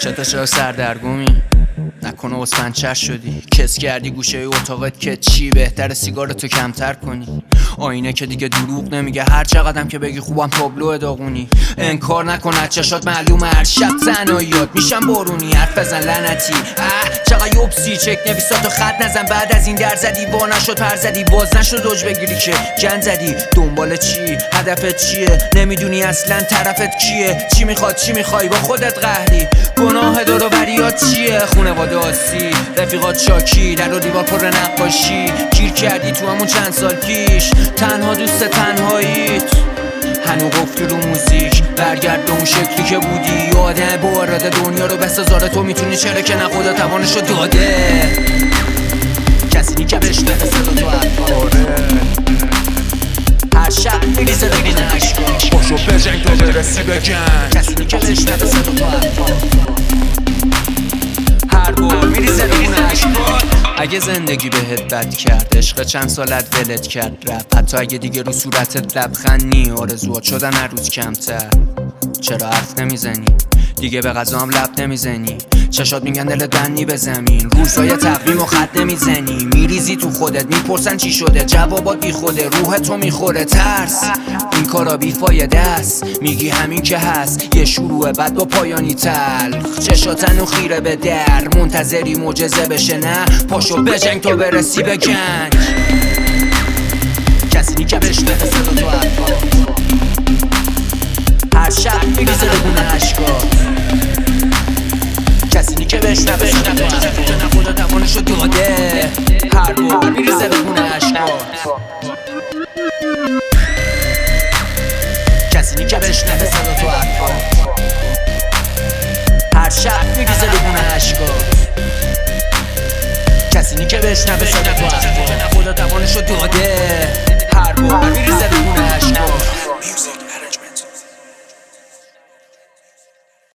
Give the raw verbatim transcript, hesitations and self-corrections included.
چطور چرا سردرگمی نکنه واسه پنچر شدی، کس کردی گوشه اتاقت که چی بهتره سیگارتو کمتر کنی. آینه که دیگه دروغ نمیگه، هر چقدرم که بگی خوبم تابلو داغونی. انکار نکن از چشات معلومه هر شب تنهاییات میشم بارونی. حرف بزن لعنتی اه چقدر یوبسی، چک نویساتو خط نزن. بعد از این در زدی وا نشد پر زدی، باز نشد اوج بگیری که گند زدی. دنبال چی؟ هدفت چیه؟ نمیدونی اصلا طرفت کیه. چی میخواد چی میخوای با خودت قهری. گناه دور و بریات چیه؟ خونواده آسی، رفیقات شاکی، در و دیوار پر نقاشی. گیر کردی تو همون چند سال پیش، تنها دوست تنهاییت. هنو گفتی رو موزیک برگرد به اون شکلی که بودی. یادم با اراده دنیا رو بسازاره تو میتونی، چرا که نه خدا توانشو داده. کسی که بشنوه صدا تو حرفا، هر شب میریزه بگین عشقا. باشو بجنگ تا برسی بگن. کسی که بشنوه صدا تو حرفا، هر بار میریزه بگین عشقا. اگه زندگی بهت بد کرد، عشق چند سالت ولت کرد رفت، حتی اگه دیگه رو صورتت لبخند نی، آرزوات شدن هر روز کمتر. چرا حرف نمیزنی؟ دیگه به غذام لب نمیزنی. چشات میگن دلت بندی به زمین، روزای تقویم و خط نمیزنی. میریزی تو خودت میپرسن چی شده، جوابات بی خوده، روح تو میخوره ترس. این کارا بی فایده است، میگی همین که هست. یه شروع بعد با پایانی تلخ، چشاتن و خیره به در، منتظری معجزه بشه نه. پاشو بجنگ تا برسی به گنج. کسی که بشنوه صدا تو حرفا، هر شب میریزه بگونه عشقات. کسی که بشنوه بشنوه که نه خدا توانشو داده. هر بار میریزه بگونه عشقات. کسی که بشنوه صدا تو حرفا، هر شب میریزه بگونه عشقات. کسی که بشنوه صدا تو حرفا، نه خدا